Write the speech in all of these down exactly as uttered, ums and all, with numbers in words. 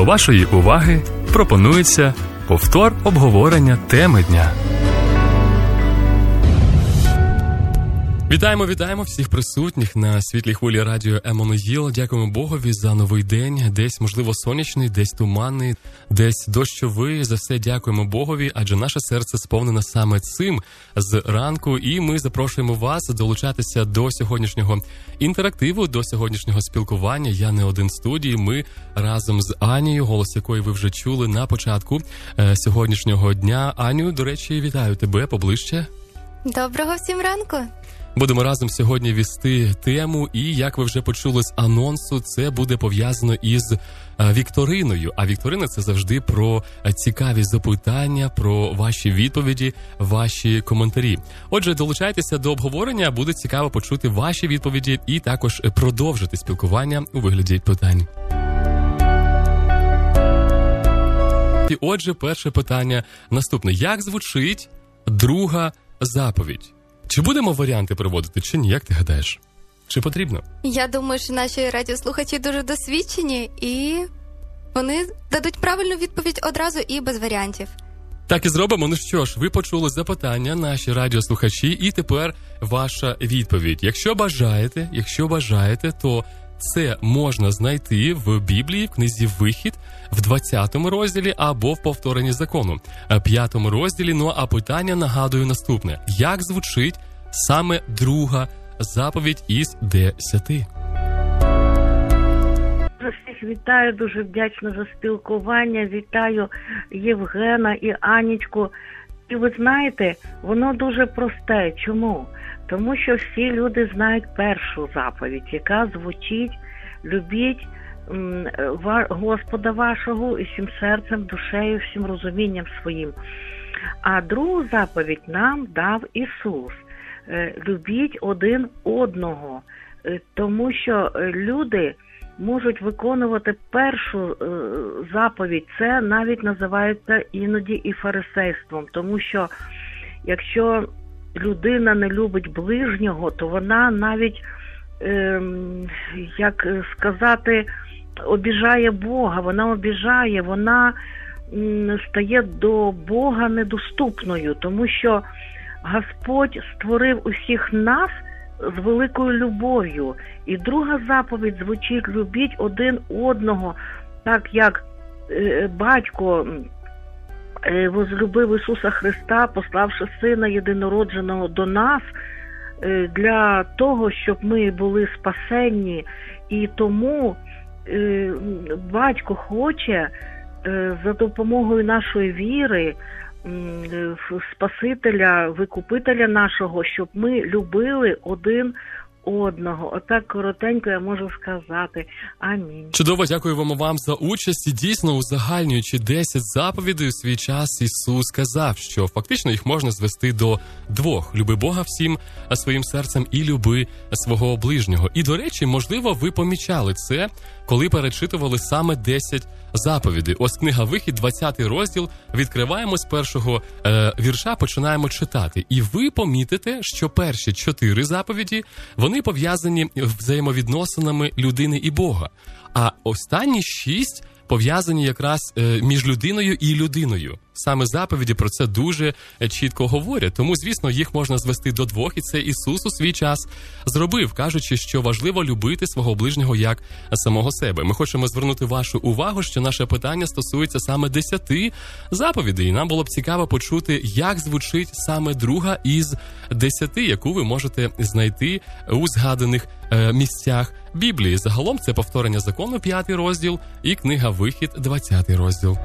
До вашої уваги пропонується повтор обговорення теми дня. Вітаємо, вітаємо всіх присутніх на світлій хвилі радіо Еммануїл. Дякуємо Богові за новий день. Десь, можливо, сонячний, десь туманний, десь дощовий. За все дякуємо Богові, адже наше серце сповнене саме цим з ранку. І ми запрошуємо вас долучатися до сьогоднішнього інтерактиву, до сьогоднішнього спілкування. Я не один в студії. Ми разом з Анією, голос якої ви вже чули на початку е, сьогоднішнього дня. Аню, до речі, вітаю тебе поближче. Доброго всім ранку. Будемо разом сьогодні вести тему, і, як ви вже почули з анонсу, це буде пов'язано із вікториною. А вікторина – це завжди про цікаві запитання, про ваші відповіді, ваші коментарі. Отже, долучайтеся до обговорення, буде цікаво почути ваші відповіді і також продовжити спілкування у вигляді питань. І отже, перше питання наступне. Як звучить друга заповідь? Чи будемо варіанти проводити, чи ні, як ти гадаєш? Чи потрібно? Я думаю, що наші радіослухачі дуже досвідчені, і вони дадуть правильну відповідь одразу і без варіантів. Так і зробимо. Ну що ж, ви почули запитання, наші радіослухачі, і тепер ваша відповідь. Якщо бажаєте, якщо бажаєте, то це можна знайти в Біблії, в книзі «Вихід», в двадцятому розділі або в повторенні закону, п'ятому розділі. Ну а питання, нагадую, наступне. Як звучить саме друга заповідь із десяти? Всіх вітаю, дуже вдячна за спілкування. Вітаю Євгена і Анічку. І ви знаєте, воно дуже просте. Чому? Тому що всі люди знають першу заповідь, яка звучить «Любіть Господа вашого і всім серцем, душею, всім розумінням своїм». А другу заповідь нам дав Ісус. Любіть один одного. Тому що люди можуть виконувати першу заповідь. Це навіть називається іноді і фарисейством. Тому що якщо людина не любить ближнього, то вона навіть, е, як сказати, обіжає Бога, вона обіжає, вона м, стає до Бога недоступною, тому що Господь створив усіх нас з великою любов'ю. І друга заповідь звучить «Любіть один одного», так як е, батько возлюбив Ісуса Христа, пославши Сина Єдинородженого до нас для того, щоб ми були спасенні. І тому Батько хоче за допомогою нашої віри, Спасителя, Викупителя нашого, щоб ми любили один одного. Отак коротенько я можу сказати. Амінь. Чудово, дякуємо вам за участь. І дійсно, узагальнюючи десять заповідей, у свій час Ісус сказав, що фактично їх можна звести до двох. Люби Бога всім своїм серцем і люби свого ближнього. І, до речі, можливо, ви помічали це, коли перечитували саме десять заповідей. Ось книга «Вихід», двадцятий розділ, відкриваємо з першого е, вірша, починаємо читати. І ви помітите, що перші чотири заповіді, вони пов'язані взаємовідносинами людини і Бога. А останні шість пов'язані якраз е, між людиною і людиною. Саме заповіді про це дуже чітко говорять. Тому, звісно, їх можна звести до двох, і це Ісус у свій час зробив, кажучи, що важливо любити свого ближнього як самого себе. Ми хочемо звернути вашу увагу, що наше питання стосується саме десяти заповідей. І нам було б цікаво почути, як звучить саме друга із десяти, яку ви можете знайти у згаданих е, місцях Біблії. Загалом це повторення закону, п'ятий розділ, і книга «Вихід», двадцятий розділ.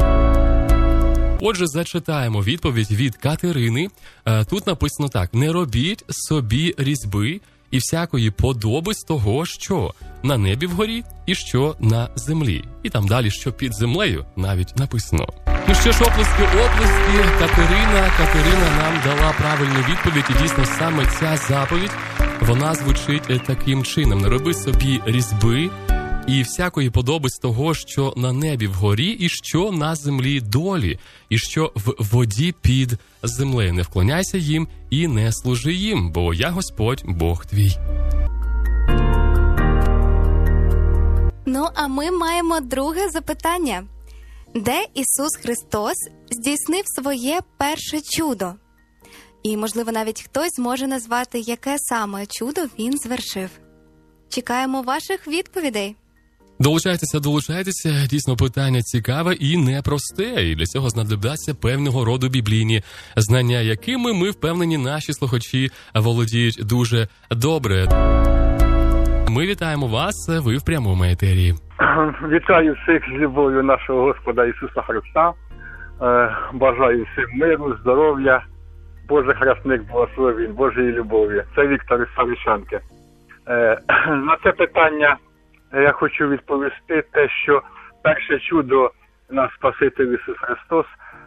Отже, зачитаємо відповідь від Катерини. Тут написано так. «Не робіть собі різьби і всякої подоби з того, що на небі вгорі і що на землі». І там далі, що під землею, навіть написано. Ну що ж, оплески, оплески. Катерина, Катерина нам дала правильну відповідь. І дійсно саме ця заповідь, вона звучить таким чином. «Не роби собі різьби і всякої подоби з того, що на небі вгорі, і що на землі долі, і що в воді під землею. Не вклоняйся їм і не служи їм, бо я Господь, Бог твій». Ну, а ми маємо друге запитання. Де Ісус Христос здійснив своє перше чудо? І, можливо, навіть хтось зможе назвати, яке саме чудо Він звершив. Чекаємо ваших відповідей. Долучайтеся, долучайтеся. Дійсно, питання цікаве і непросте. І для цього знадобляться певного роду біблійні знання, якими, ми впевнені, наші слухачі володіють дуже добре. Ми вітаємо вас, ви в прямому етері. Вітаю всіх з любов'ю нашого Господа Ісуса Христа. Бажаю всім миру, здоров'я, Божий хресник благословень, Божої любові. Це Віктор із Саричанки. На це питання я хочу відповісти те, що перше чудо наш Спаситель Ісус Христос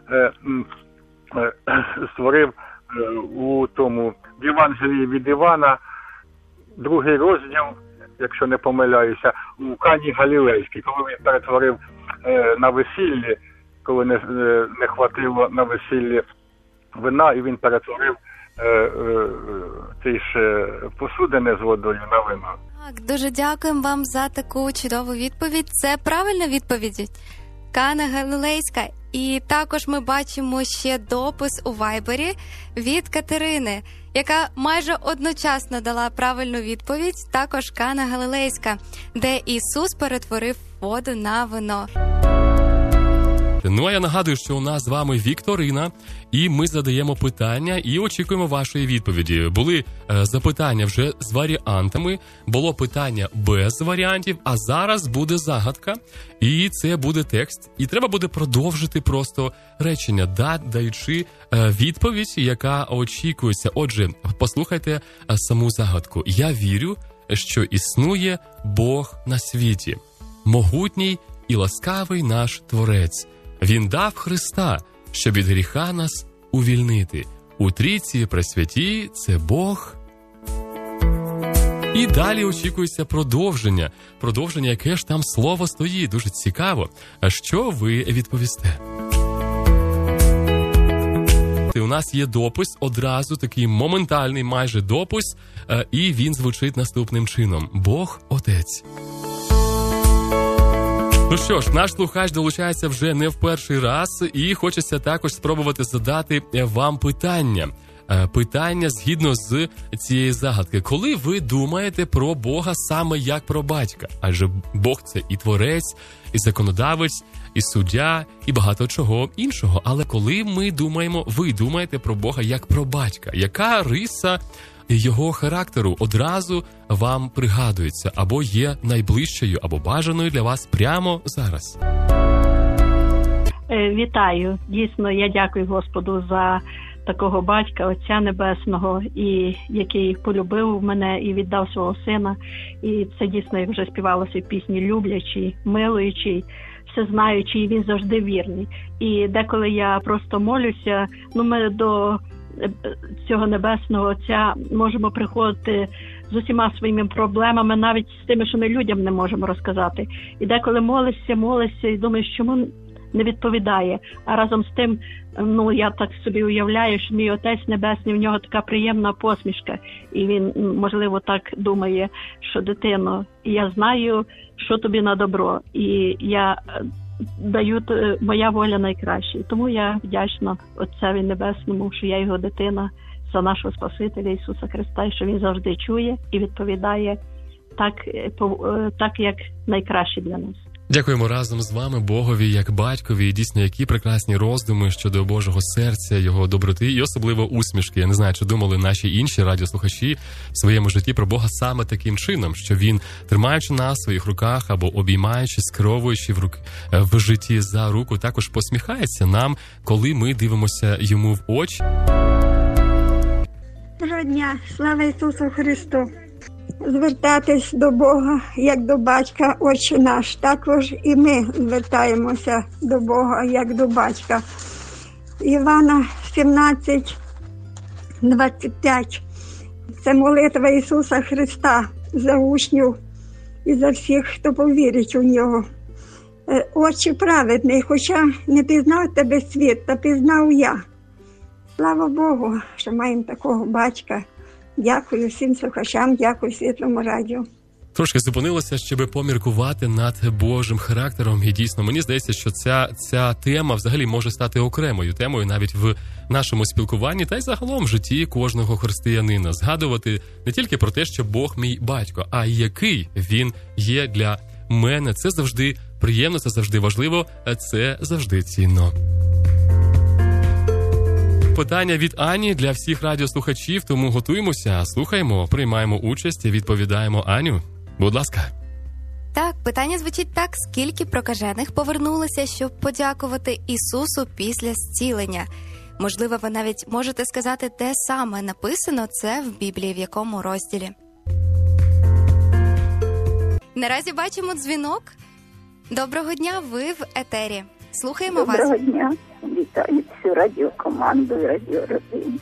створив у тому в Євангелії від Івана, другий розділ, якщо не помиляюся, у Кані Галілейській, коли він перетворив е, на весіллі, коли не, е, не хватило на весіллі вина, і він перетворив е, е, ті ж е, посудини з водою на вино. Так, дуже дякуємо вам за таку чудову відповідь. Це правильна відповідь. Кана Галілейська. І також ми бачимо ще допис у Вайбері від Катерини, яка майже одночасно дала правильну відповідь, також Кана Галілейська, де Ісус перетворив воду на вино. Ну, а я нагадую, що у нас з вами вікторина, і ми задаємо питання і очікуємо вашої відповіді. Були е, запитання вже з варіантами, було питання без варіантів, а зараз буде загадка, і це буде текст. І треба буде продовжити просто речення, да, даючи е, відповідь, яка очікується. Отже, послухайте е, саму загадку. Я вірю, що існує Бог на світі, могутній і ласкавий наш Творець. Він дав Христа, щоб від гріха нас увільнити. У трійці пресвятій – це Бог. І далі очікується продовження. Продовження, яке ж там слово стоїть. Дуже цікаво. А що ви відповісте? У нас є допис, одразу такий моментальний майже допис, і він звучить наступним чином. Бог – Отець. Ну що ж, наш слухач долучається вже не в перший раз, і хочеться також спробувати задати вам питання. Питання згідно з цієї загадки. Коли ви думаєте про Бога саме як про батька? Адже Бог – це і творець, і законодавець, і суддя, і багато чого іншого. Але коли ми думаємо, ви думаєте про Бога як про батька, яка риса його характеру одразу вам пригадується, або є найближчою, або бажаною для вас прямо зараз? Вітаю. Дійсно, я дякую Господу за такого батька, Отця Небесного, і який полюбив мене і віддав свого сина. І це дійсно, як вже співалося в пісні, люблячий, милуючий, всезнаючий, він завжди вірний. І деколи я просто молюся, ну ми до цього Небесного Отця можемо приходити з усіма своїми проблемами, навіть з тими, що ми людям не можемо розказати. І деколи молишся, молишся і думаєш, чому не відповідає. А разом з тим, ну, я так собі уявляю, що мій Отець Небесний, в нього така приємна посмішка. І він, можливо, так думає, що дитино, я знаю, що тобі на добро. І я даю, моя воля найкраща. Тому я вдячна Отцеві Небесному, що я його дитина, за нашого Спасителя Ісуса Христа, і що він завжди чує і відповідає так, так як найкраще для нас. Дякуємо разом з вами Богові як батькові. І дійсно, які прекрасні роздуми щодо Божого серця, його доброти і особливо усмішки. Я не знаю, чи думали наші інші радіослухачі в своєму житті про Бога саме таким чином, що він, тримаючи нас в своїх руках або обіймаючи, скеровуючи в, рук... в житті за руку, також посміхається нам, коли ми дивимося йому в очі. Доброго дня, слава Ісусу Христу! Звертатись до Бога, як до батька, Отче наш. Також і ми звертаємося до Бога, як до батька. Івана сімнадцять двадцять п'ять. Це молитва Ісуса Христа за учнів і за всіх, хто повірить у нього. Отче праведний, хоча не пізнав тебе світ, та пізнав я. Слава Богу, що маємо такого батька. Дякую всім слухачам, дякую Світлому радіо. трошки зупинилося, щоб поміркувати над Божим характером. І дійсно, мені здається, що ця, ця тема взагалі може стати окремою темою навіть в нашому спілкуванні та й загалом в житті кожного християнина. Згадувати не тільки про те, що Бог мій батько, а й який він є для мене. Це завжди приємно, це завжди важливо, це завжди цінно. Питання від Ані для всіх радіослухачів, тому готуємося, слухаємо, приймаємо участь і відповідаємо. Аню, будь ласка. Так, питання звучить так: скільки прокажених повернулися, щоб подякувати Ісусу після зцілення? Можливо, ви навіть можете сказати, де саме написано це в Біблії, в якому розділі. Наразі бачимо дзвінок. Доброго дня, ви в етері. Слухаємо Доброго вас. Доброго дня. Вітаю всю радіокоманду і радіородину.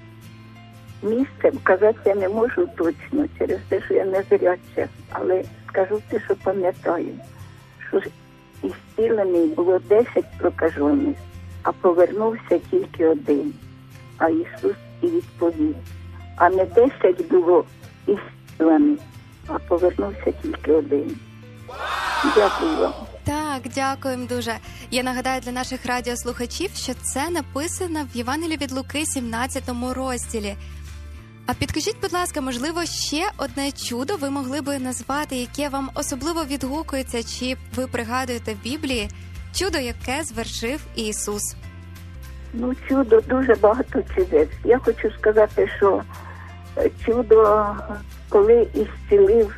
Місце вказати я не можу точно через те, що я не зряча, але скажу те, що пам'ятаю, що із зцілений було десять прокажених, а повернувся тільки один. А Ісус і відповів, а не десять було із зцілених, а повернувся тільки один. Дякую вам. Так, дякуємо дуже. Я нагадаю для наших радіослухачів, що це написано в Євангелії від Луки, сімнадцятому розділі. А підкажіть, будь ласка, можливо, ще одне чудо ви могли би назвати, яке вам особливо відгукується, чи ви пригадуєте в Біблії чудо, яке звершив Ісус? Ну, чудо, дуже багато чудес. Я хочу сказати, що чудо, коли ісцілив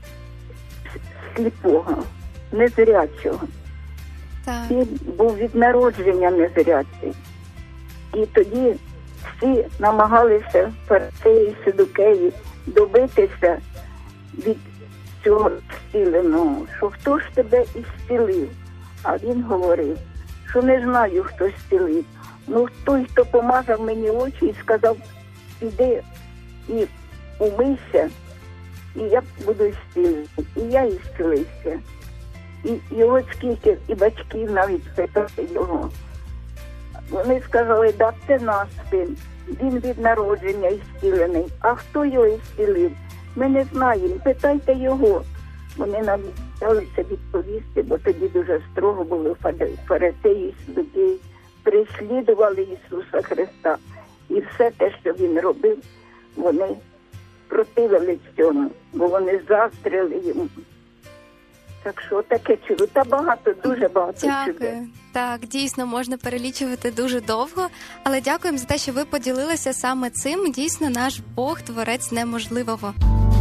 сліпого, незрячого. Так. Він був від народження незрячий. І тоді всі намагалися, фарисеї і садукеї, добитися від цього зціленого, що хто ж тебе ісцілив? А він говорив, що не знаю, хто зцілив. Ну, той, хто помазав мені очі і сказав, іди і умийся, і я буду зцілений. І я ісцілився. І, і от скільки, і батьків навіть питали його. Вони сказали, да, це наш син. Він від народження ісцілений. А хто його ісцілив? Ми не знаємо. Питайте його. Вони нам взялися відповісти, бо тоді дуже строго були фарисеї і садукеї. Переслідували Ісуса Христа. І все те, що Він робив, вони противились цьому, бо вони заздрили йому. Так що таке чудо. Та багато, дуже багато чудес. Дякую. Так, дійсно, можна перелічувати дуже довго, але дякуємо за те, що ви поділилися саме цим. Дійсно, наш Бог – творець неможливого.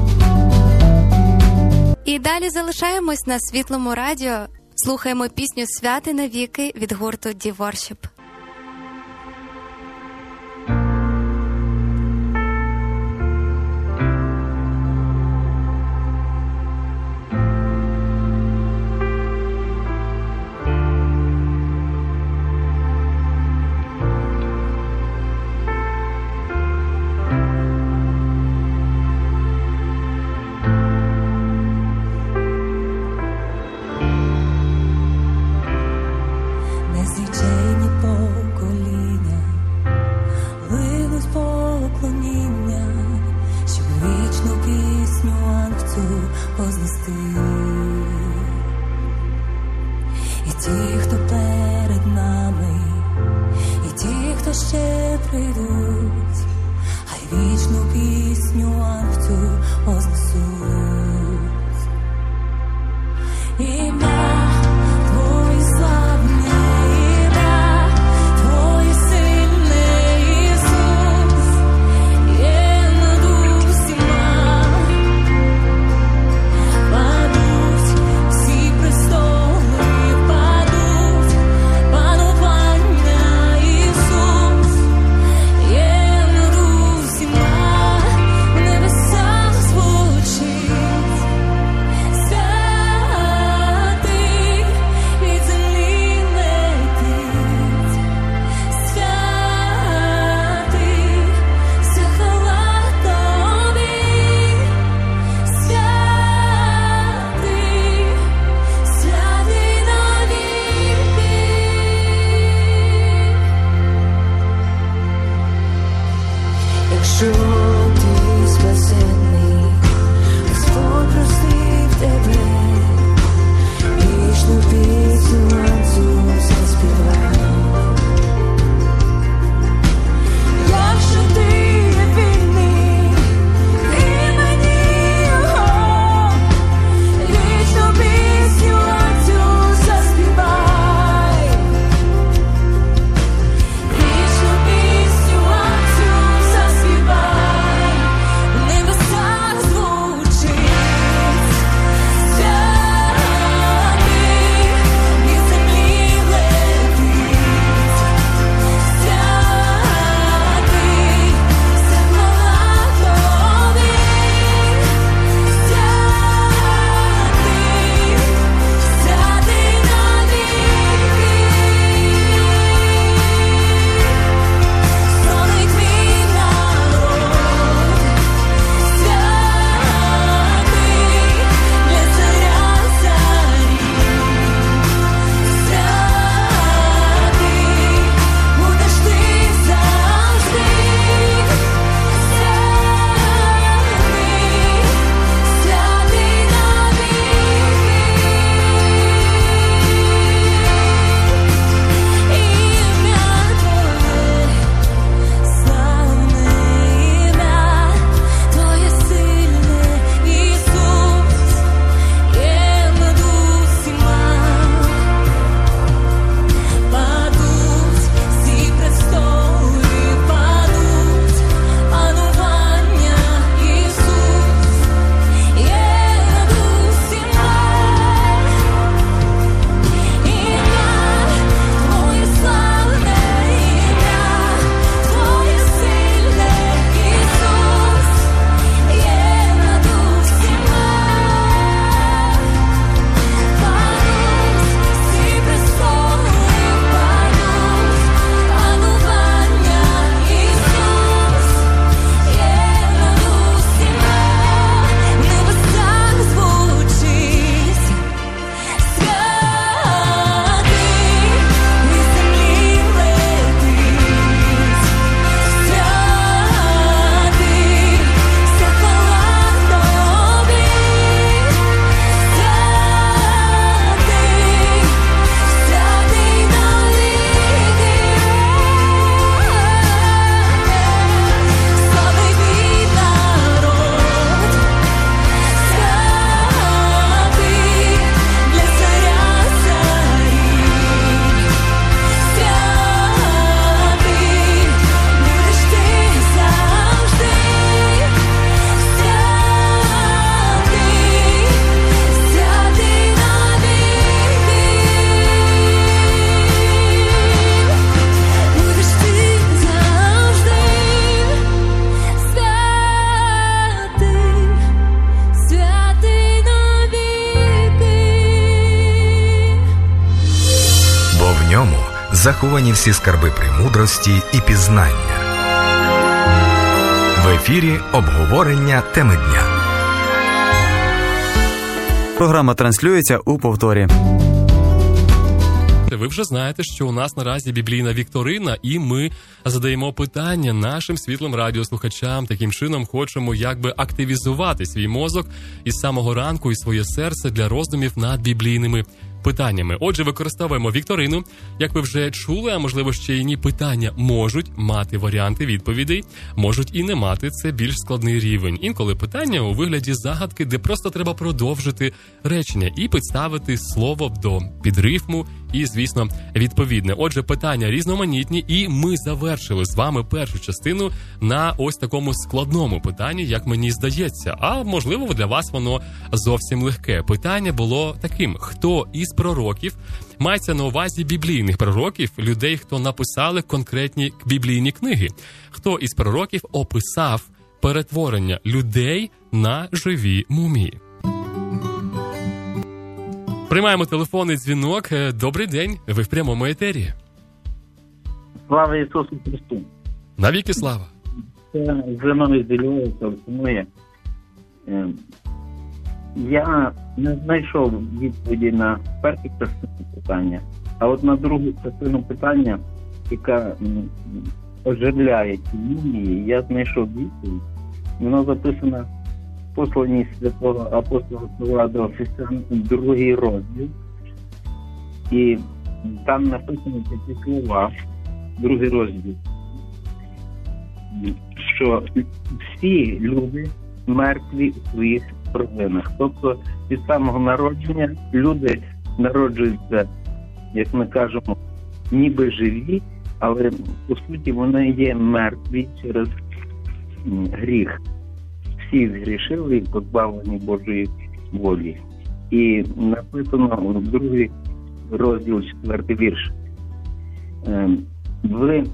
І далі залишаємось на Світлому радіо. Слухаємо пісню «Святи навіки» від гурту «Ді Воршіп». Незлічені покоління линуть поклоніння, щоб вічну пісню ангцю вознести. І ті, хто перед нами, і ті, хто ще прийдуть, хай вічну пісню ангцю вознесуть. Ім'я Твоє славне, ім'я Твоє сильне, Ісус, є над усіма. Падуть всі престоли, падуть панування, Ісус, є над усіма. В небесах звучить. Святи заховані всі скарби премудрості і пізнання. В ефірі обговорення теми дня. Програма транслюється у повторі. Ви вже знаєте, що у нас наразі біблійна вікторина, і ми задаємо питання нашим світлим радіослухачам. Таким чином хочемо якби активізувати свій мозок із самого ранку і своє серце для роздумів над біблійними питаннями. Отже, використовуємо вікторину. Як ви вже чули, а можливо ще й ні, питання можуть мати варіанти відповідей, можуть і не мати. Це більш складний рівень. Інколи питання у вигляді загадки, де просто треба продовжити речення і підставити слово до підрифму і, звісно, відповідне. Отже, питання різноманітні, і ми завершили з вами першу частину на ось такому складному питанні, як мені здається. А можливо, для вас воно зовсім легке. Питання було таким: хто із пророків, мається на увазі біблійних пророків, людей, хто написали конкретні біблійні книги, хто із пророків описав перетворення людей на живі мумії? Приймаємо телефонний дзвінок. Добрий день, ви в прямому етері. Слава Ісусу Христу! Навіки слава! Це Зиновій Зельовий телефонує. Я не знайшов відповіді на першу частину питання, а от на другу частину питання, яка оживляє ці мумії, я знайшов відповідь. Вона записана в посланні святого апостола Павла до Ефесян, другий розділ. І там написано такі слова, другий розділ, що всі люди мертві у своїх провинах. Тобто від самого народження люди народжуються, як ми кажемо, ніби живі, але по суті вони є мертві через гріх. Всі згрішили і позбавлені Божої волі. І написано в другий розділ, четвертий вірш. Ви,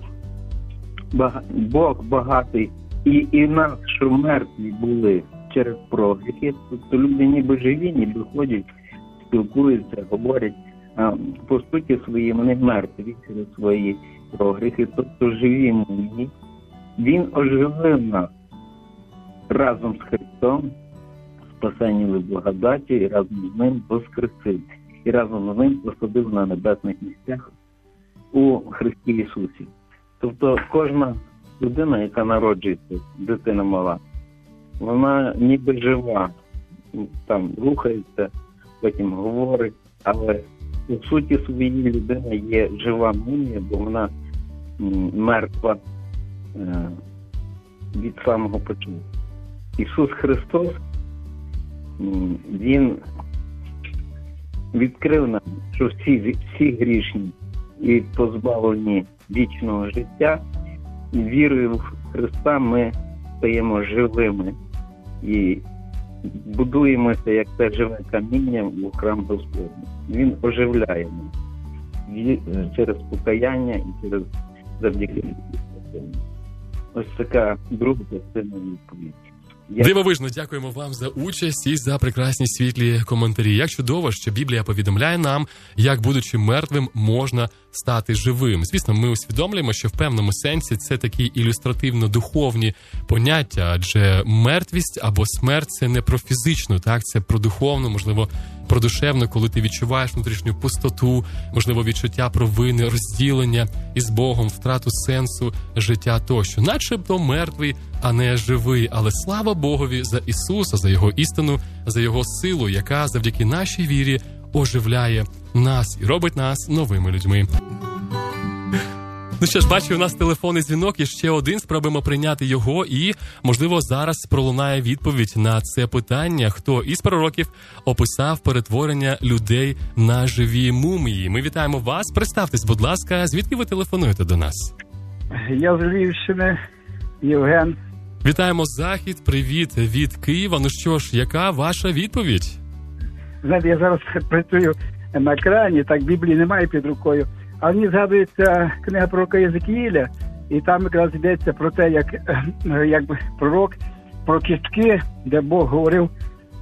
Бог багатий, і, і нас, що мертві були через прогріхи, тобто люди ніби живі, ніби ходять, спілкуються, говорять, а по суті свої вони мертві через свої прогріхи, тобто живі мумії. Він оживив нас разом з Христом, спасенні благодаті, і разом з ним воскресив, і разом з ним посадив на небесних місцях у Христі Ісусі. Тобто кожна людина, яка народжується, дитина мала, вона ніби жива, там рухається, потім говорить, але у суті своїй людина є жива мумія, бо вона м, мертва е, від самого початку. Ісус Христос, м, Він відкрив нам, що всі, всі грішні і позбавлені вічного життя, і вірою в Христа ми стаємо живими і будуємося, як те живе каміння, у храм Господній. Він оживляє нас через покаяння і через завдяки. Ось така друга частина відповіді. Я... Дивовижно, дякуємо вам за участь і за прекрасні світлі коментарі. Як чудово, що Біблія повідомляє нам, як, будучи мертвим, можна стати живим. Звісно, ми усвідомлюємо, що в певному сенсі це такі ілюстративно-духовні поняття, адже мертвість або смерть – це не про фізичну, так, це про духовну, можливо, про душевну, коли ти відчуваєш внутрішню пустоту, можливо, відчуття провини, розділення із Богом, втрату сенсу життя тощо. Начебто мертвий, а не живий. Але слава Богові за Ісуса, за Його істину, за Його силу, яка завдяки нашій вірі оживляє нас і робить нас новими людьми. Ну що ж, бачу, у нас телефонний дзвінок, і ще один, спробуємо прийняти його, і, можливо, зараз пролунає відповідь на це питання, хто із пророків описав перетворення людей на живі мумії. Ми вітаємо вас, представтесь, будь ласка, звідки ви телефонуєте до нас? Я з Львівщини, Євген. Вітаємо Захід, привіт від Києва. Ну що ж, яка ваша відповідь? Знаєте, я зараз працюю на екрані, так Біблії немає під рукою. А мені згадується книга пророка Єзекіїля, і там якраз йдеться про те, як, як пророк, про кістки, де Бог говорив,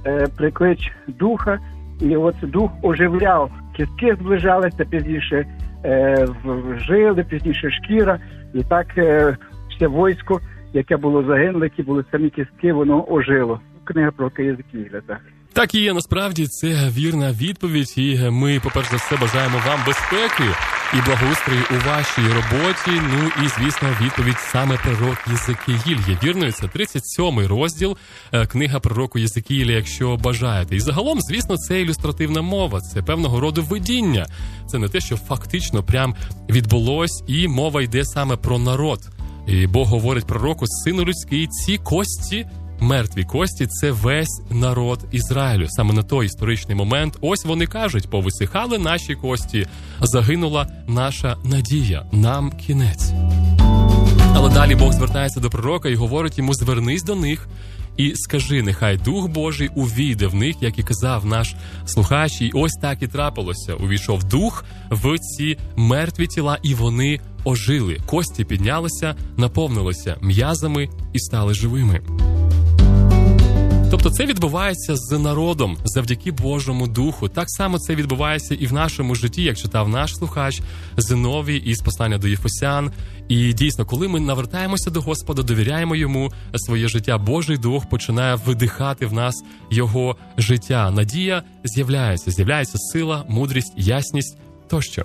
приклич духа, і от дух оживляв. Кістки зближалися, пізніше е, в- жили, пізніше шкіра, і так е, все військо, яке було загинуло, які були самі кістки, воно ожило. Книга про Єзекіїля, так. Так і є, насправді, це вірна відповідь, і ми, по-перше за все, бажаємо вам безпеки і благоустрою у вашій роботі. Ну і, звісно, відповідь саме пророк Єзекіїль є вірною. Це тридцять сьомий розділ, е, книга пророку Єзекіїля, якщо бажаєте. І загалом, звісно, це ілюстративна мова, це певного роду видіння. Це не те, що фактично прям відбулось, і мова йде саме про народ. І Бог говорить пророку: сину людський, ці кості, мертві кості, це весь народ Ізраїлю. Саме на той історичний момент ось вони кажуть: повисихали наші кості, загинула наша надія, нам кінець. Але далі Бог звертається до пророка і говорить йому: звернись до них і скажи, нехай Дух Божий увійде в них, як і казав наш слухач. І ось так і трапилося. Увійшов Дух в ці мертві тіла, і вони ожили. Кості піднялися, наповнилися м'язами і стали живими. Тобто це відбувається з народом завдяки Божому Духу. Так само це відбувається і в нашому житті, як читав наш слухач Зиновій із послання до Єфесян. І дійсно, коли ми навертаємося до Господа, довіряємо Йому своє життя, Божий Дух починає видихати в нас Його життя. Надія з'являється, з'являється сила, мудрість, ясність тощо.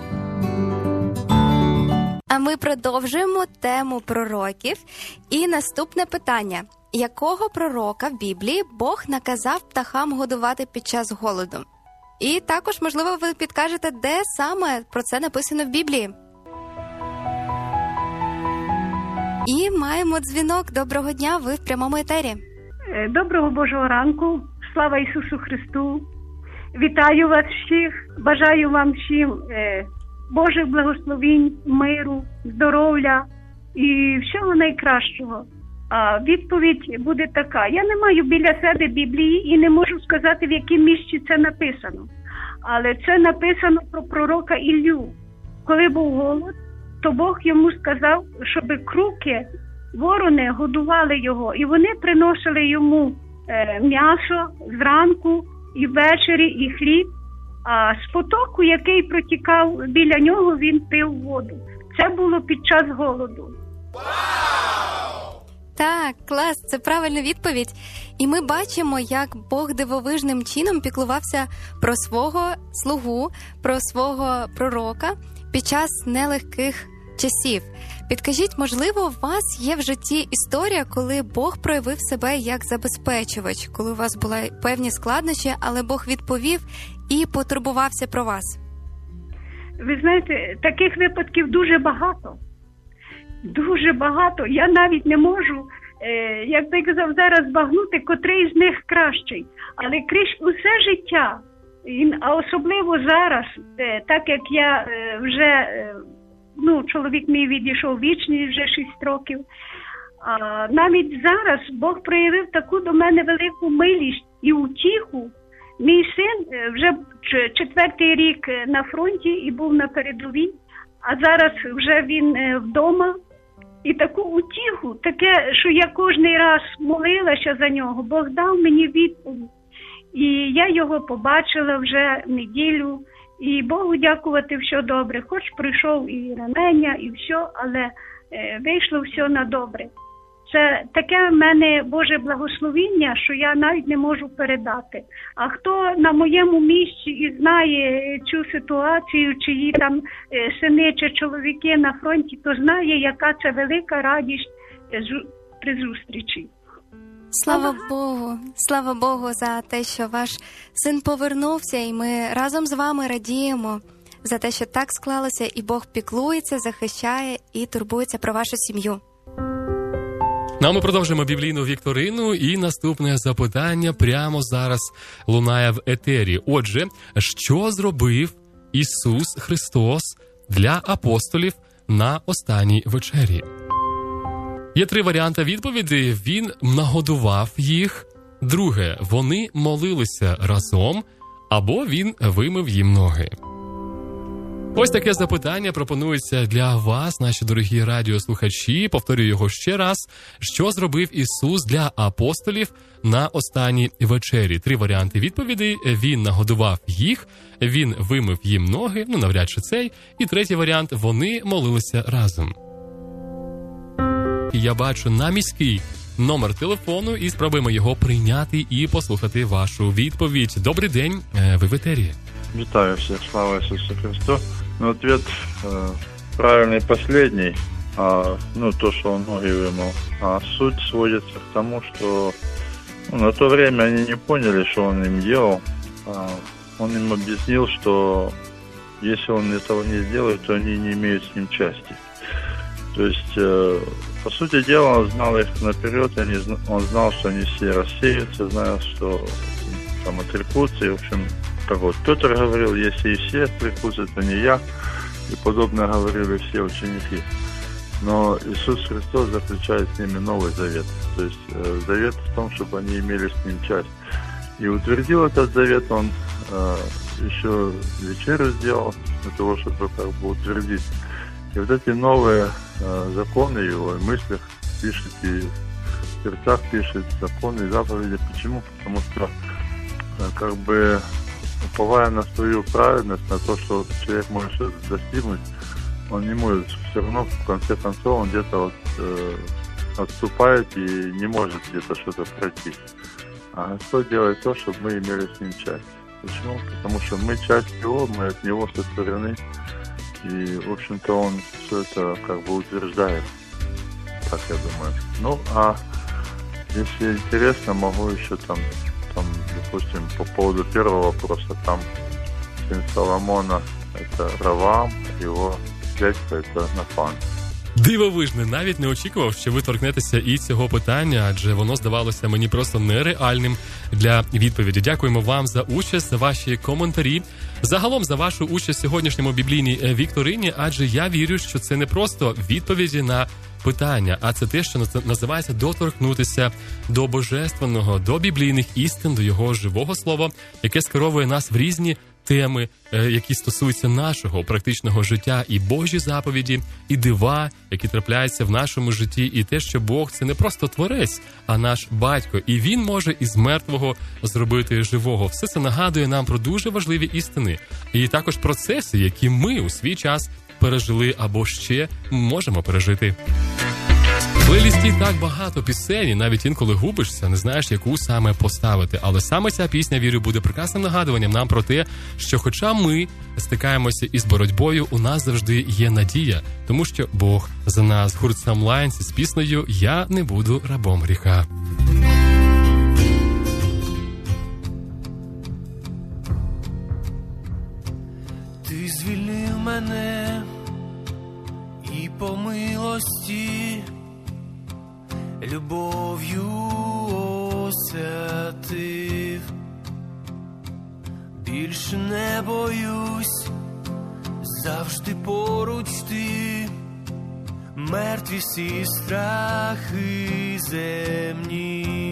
А ми продовжуємо тему пророків. І наступне питання. Якого пророка в Біблії Бог наказав птахам годувати під час голоду? І також, можливо, ви підкажете, де саме про це написано в Біблії. І маємо дзвінок. Доброго дня, ви в прямому етері. Доброго Божого ранку. Слава Ісусу Христу. Вітаю вас всіх. Бажаю вам всім е, Божих благословінь, миру, здоров'я і всього найкращого. А відповідь буде така. Я не маю біля себе Біблії і не можу сказати, в якому місці це написано. Але це написано про пророка Іллю. Коли був голод, то Бог йому сказав, щоб круки, ворони годували його. І вони приносили йому е, м'ясо зранку і ввечері, і хліб. А з потоку, який протікав біля нього, він пив воду. Це було під час голоду. Так, клас, це правильна відповідь. І ми бачимо, як Бог дивовижним чином піклувався про свого слугу, про свого пророка під час нелегких часів. Підкажіть, можливо, у вас є в житті історія, коли Бог проявив себе як забезпечувач, коли у вас були певні складнощі, але Бог відповів і потурбувався про вас? Ви знаєте, таких випадків дуже багато. Дуже багато. Я навіть не можу, е, як би казав, зараз збагнути, котрий з них кращий. Але крізь усе життя, і, а особливо зараз, е, так як я е, вже, е, ну, чоловік мій відійшов вічність вже шість років, а навіть зараз Бог проявив таку до мене велику милість і утіху. Мій син е, вже четвертий рік на фронті і був на передовій, а зараз вже він е, вдома. І таку утіху, таке, що я кожний раз молилася за нього, Бог дав мені відповідь. І я його побачила вже в неділю, і Богу дякувати, все добре. Хоч прийшов і ранення, і все, але е, вийшло все на добре. Це таке в мене Боже благословіння, що я навіть не можу передати. А хто на моєму місці і знає цю ситуацію, чиї там сини чи чоловіки на фронті, то знає, яка це велика радість при зустрічі. Слава Богу, слава Богу за те, що ваш син повернувся, і ми разом з вами радіємо за те, що так склалося, і Бог піклується, захищає і турбується про вашу сім'ю. Ну, а ми продовжуємо біблійну вікторину, і наступне запитання прямо зараз лунає в етері. Отже, що зробив Ісус Христос для апостолів на останній вечері? Є три варіанти відповіді. Він нагодував їх. Друге, вони молилися разом. Або він вимив їм ноги. Ось таке запитання пропонується для вас, наші дорогі радіослухачі. Повторюю його ще раз. Що зробив Ісус для апостолів на останній вечері? Три варіанти відповідей. Він нагодував їх, він вимив їм ноги, ну навряд чи цей. І третій варіант – вони молилися разом. Я бачу на міський номер телефону і спробуємо його прийняти і послухати вашу відповідь. Добрий день, ви в етері. Вітаю всіх, слава Ісусу Христу. Ну, ответ э, правильный последний, а, ну, то, что он ноги вымыл. А суть сводится к тому, что ну, на то время они не поняли, что он им делал. А, он им объяснил, что если он этого не сделает, то они не имеют с ним части. То есть, э, по сути дела, он знал их наперед, они, он знал, что они все рассеются, знал, что там отрекутся, и, в общем, как вот Петр говорил, если и все отрекутся, то не я, и подобно говорили все ученики. Но Иисус Христос заключает с ними новый завет, то есть э, завет в том, чтобы они имели с ним часть. И утвердил этот завет он э, еще вечерю сделал, для того, чтобы как бы утвердить. И вот эти новые э, законы его, в мыслях пишет, и в сердцах пишет законы и заповеди. Почему? Потому что э, как бы уповая на свою праведность, на то, что человек может что-то достигнуть, он не может, все равно в конце концов он где-то вот, э, отступает и не может где-то что-то пройти. А Господь делает то, чтобы мы имели с ним часть. Почему? Потому что мы часть Его, мы от Него сотворены, и, в общем-то, Он все это как бы утверждает, так я думаю. Ну, а если интересно, могу еще там Там, допустим, по поводу первого вопроса, там сын Соломона – это Раваам, его дядька – это Нафан. Дивовижне, навіть не очікував, що ви торкнетеся і цього питання, адже воно здавалося мені просто нереальним для відповіді. Дякуємо вам за участь, за ваші коментарі, загалом за вашу участь в сьогоднішньому біблійній вікторині, адже я вірю, що це не просто відповіді на питання, а це те, що називається доторкнутися до божественного, до біблійних істин, до його живого слова, яке скеровує нас в різні теми, які стосуються нашого практичного життя, і Божі заповіді, і дива, які трапляються в нашому житті, і те, що Бог – це не просто творець, а наш батько, і Він може із мертвого зробити живого. Все це нагадує нам про дуже важливі істини, і також процеси, які ми у свій час пережили або ще можемо пережити. В плейлісті так багато пісень, навіть інколи губишся, не знаєш, яку саме поставити. Але саме ця пісня, вірю, буде прекрасним нагадуванням нам про те, що хоча ми стикаємося із боротьбою, у нас завжди є надія, тому що Бог за нас. Гурт Some Lions з піснею «Я не буду рабом гріха». Ти звільнив мене і по милості любов'ю освятив. Більше не боюсь, завжди поруч ти, мертві всі страхи земні.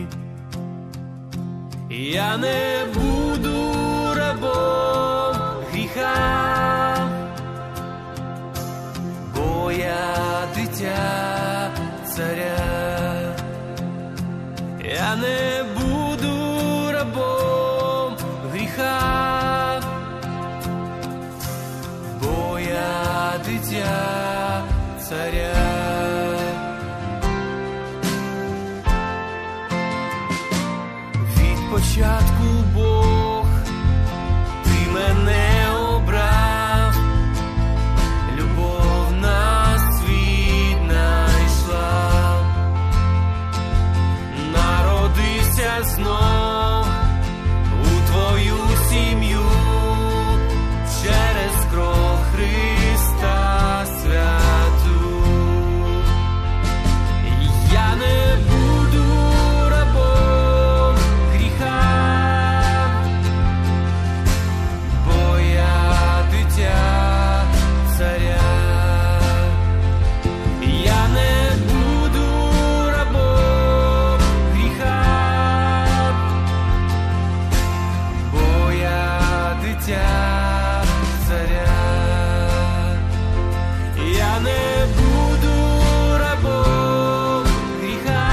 Я не буду рабом гріха, бо я дитя царя. Я не буду рабом гріха, бо я дитя царя. Від початку Бог, ти мене обрав, любов на світ найшла, народився знов у твою сім'ю через кров Христа святу. Я не буду рабом гріха, бо я дитя царя. Я не буду рабом гріха, бо я дитя царя. Я не буду рабом гріха,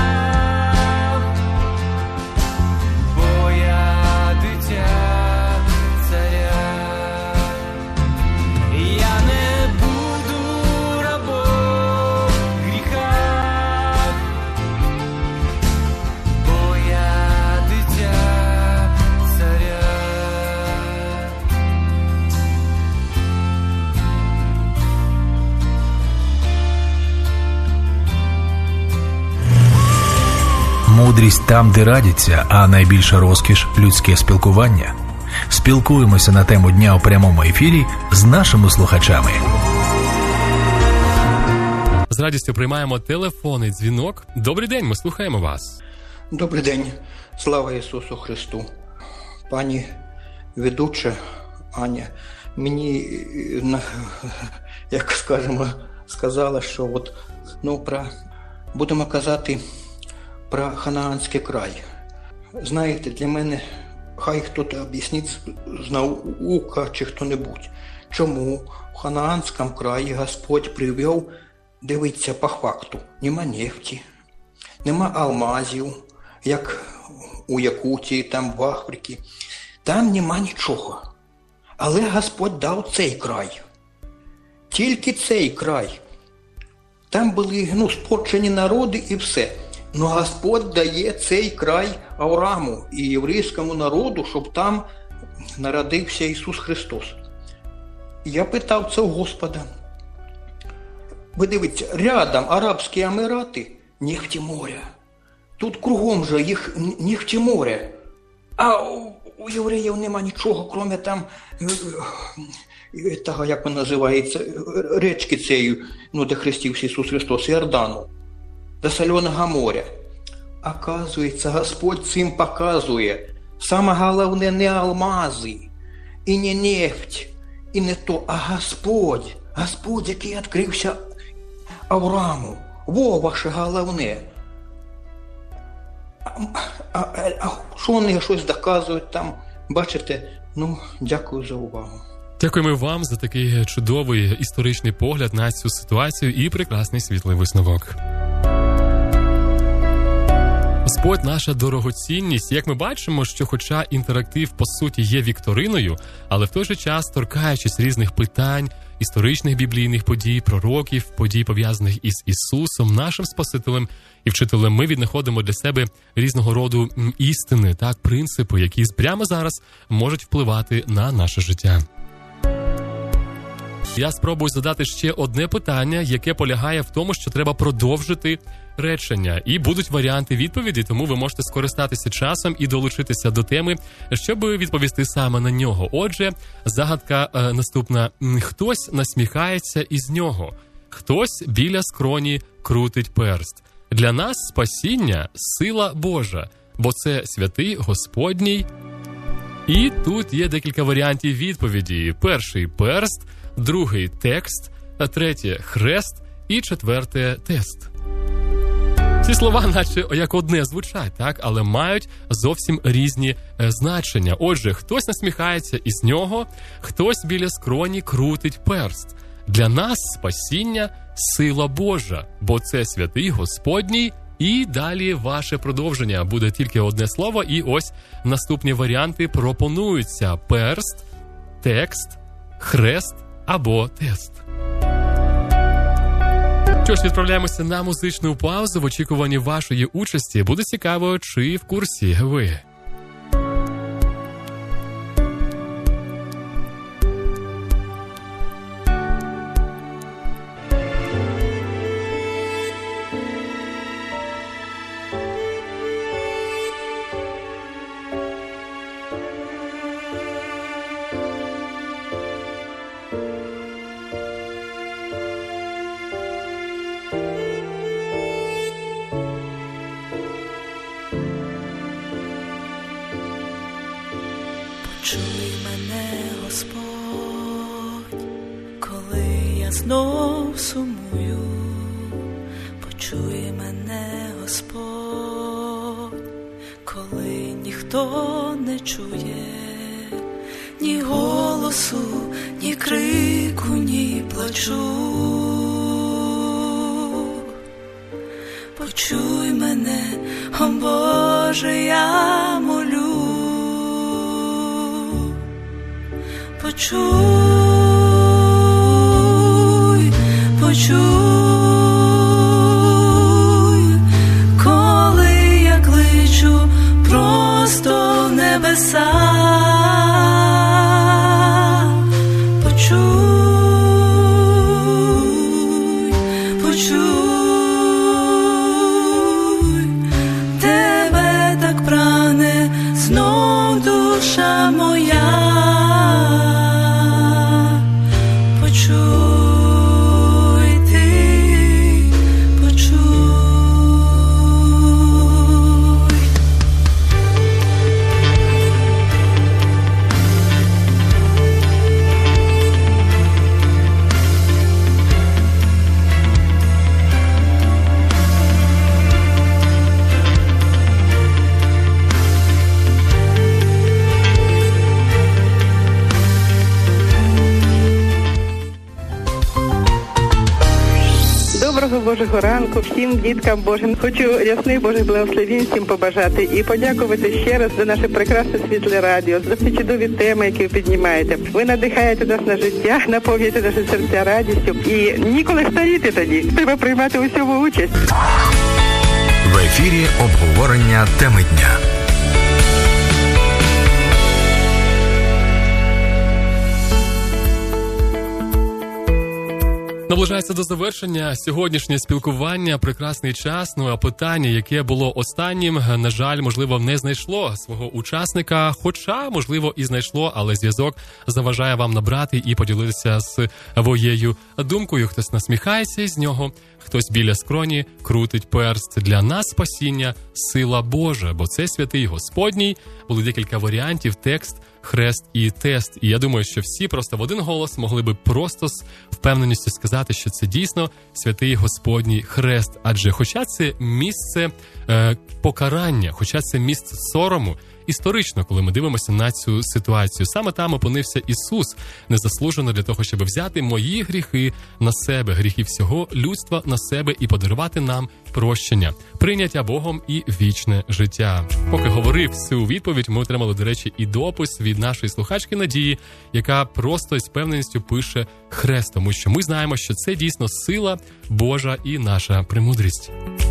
бо я дитя царя. Я не буду рабом гріха, бо я дитя царя. Мудрість там, де радяться, а найбільша розкіш – людське спілкування. Спілкуємося на тему дня у прямому ефірі з нашими слухачами. З радістю приймаємо телефонний дзвінок. Добрий день, ми слухаємо вас. Добрий день. Слава Ісусу Христу. Пані ведуча Аня, мені, на- як скажемо, сказала, що от, ну, про, будемо казати про Ханаанський край. Знаєте, для мене, хай хтось об'яснить з, з наука чи хто-небудь, чому в Ханаанському краї Господь привів, дивиться по факту, нема нефті, нема алмазів, як у Якутії, там в Африці. Там нема нічого. Але Господь дав цей край. Тільки цей край. Там були, ну, спорчені народи і все. Но Господь дає цей край Аврааму і єврейському народу, щоб там народився Ісус Христос. Я питав це у Господа. Ви дивіться, рядом Арабські Емірати, нефті моря. Тут кругом же їх нефті моря. А у, у євреїв нема нічого, крім там, того, як він називається, річки цієї, ну, де хрестився Ісус Христос, Йордану, до Соленого моря. Оказується, Господь цим показує, саме головне не алмази, і не нефть, і не то, а Господь, Господь, який відкрився Аврааму. Во ваше головне. А, а, а що вони щось доказують там? Бачите? Ну, дякую за увагу. Дякуємо вам за такий чудовий історичний погляд на цю ситуацію і прекрасний світлий висновок. Господь – наша дорогоцінність. Як ми бачимо, що хоча інтерактив по суті є вікториною, але в той же час, торкаючись різних питань, історичних біблійних подій, пророків, подій, пов'язаних із Ісусом, нашим Спасителем і Вчителем, ми віднаходимо для себе різного роду істини, так, принципи, які прямо зараз можуть впливати на наше життя. Я спробую задати ще одне питання, яке полягає в тому, що треба продовжити речення. І будуть варіанти відповіді, тому ви можете скористатися часом і долучитися до теми, щоб відповісти саме на нього. Отже, загадка е, наступна. Хтось насміхається із нього, хтось біля скроні крутить перст. Для нас спасіння – сила Божа, бо це святий Господній. І тут є декілька варіантів відповіді. Перший – перст, другий – текст, третє – хрест і четверте – тест. Ці слова наче як одне звучать, так, але мають зовсім різні е, значення. Отже, хтось насміхається із нього, хтось біля скроні крутить перст. Для нас спасіння – сила Божа, бо це святий Господній. І далі ваше продовження. Буде тільки одне слово, і ось наступні варіанти пропонуються: перст, текст, хрест або тест. Що ж, відправляємося на музичну паузу в очікуванні вашої участі. Буде цікаво, чи в курсі ви. Почуй мене, Господь, коли я знов сумую. Почуй мене, Господь, коли ніхто не чує ні голосу, ні крику, ні плачу. почуй, почуй, коли я кличу просто в небеса. Почуй, почуй, тебе так прагне знов душа моя. Божого ранку всім діткам Божим. Хочу рясних Божих благословень всім побажати і подякувати ще раз за наше прекрасне світле радіо, за всі чудові теми, які ви піднімаєте. Ви надихаєте нас на життя, наповнюєте наші серця радістю і ніколи старіти тоді. Треба приймати у всьому участь. В ефірі обговорення теми дня. Наближається до завершення сьогоднішнє спілкування, прекрасний час, ну а питання, яке було останнім, на жаль, можливо, не знайшло свого учасника, хоча, можливо, і знайшло, але зв'язок заважає вам набрати і поділитися з своєю думкою. Хтось насміхається із нього, хтось біля скроні крутить перст. Для нас спасіння – сила Божа, бо це святий Господній. Були декілька варіантів, текст, хрест і тест. І я думаю, що всі просто в один голос могли би просто з впевненістю сказати, що це дійсно святий Господній хрест. Адже хоча це місце е, покарання, хоча це місце сорому, історично, коли ми дивимося на цю ситуацію, саме там опинився Ісус незаслужено для того, щоб взяти мої гріхи на себе, гріхи всього людства на себе і подарувати нам прощення, прийняття Богом і вічне життя. Поки говорив цю відповідь, ми отримали, до речі, і допис від нашої слухачки Надії, яка просто із певненістю пише хрест, тому що ми знаємо, що це дійсно сила Божа і наша премудрість.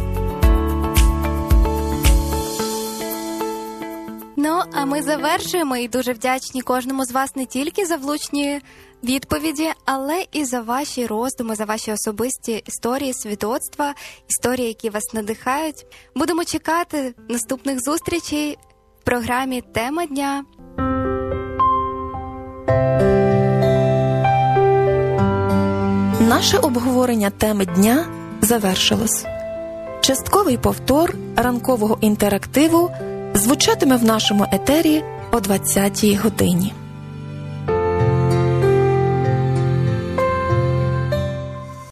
Ну, а ми завершуємо і дуже вдячні кожному з вас не тільки за влучні відповіді, але і за ваші роздуми, за ваші особисті історії, свідоцтва, історії, які вас надихають. Будемо чекати наступних зустрічей в програмі «Тема дня». Наше обговорення теми дня завершилось. Частковий повтор ранкового інтерактиву звучатиме в нашому етері о двадцятій годині.